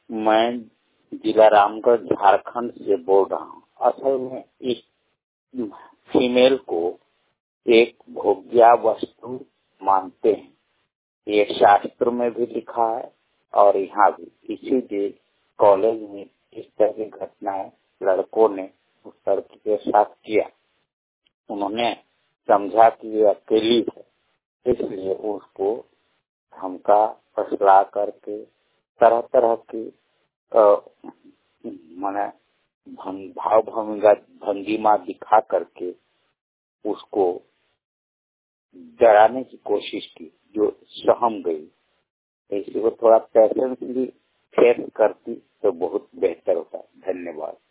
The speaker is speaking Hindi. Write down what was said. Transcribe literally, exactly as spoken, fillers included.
मैं जिला रामगढ़ झारखंड से बोल रहा हूँ। असल में इस फीमेल को एक भोग्या वस्तु मानते हैं, ये शास्त्र में भी लिखा है और यहाँ भी। इसीलिए कॉलेज में इस तरह की घटनाएं लड़कों ने उस लड़की के साथ किया। उन्होंने समझा कि ये अकेली है, इसलिए उसको धमका फसला करके तरह तरह की माने भाव भंगा भंगिमा दिखा करके उसको डराने की कोशिश की, जो सहम गई। इसलिए वो थोड़ा पेशेंसली फेस करती तो बहुत बेहतर होता। धन्यवाद।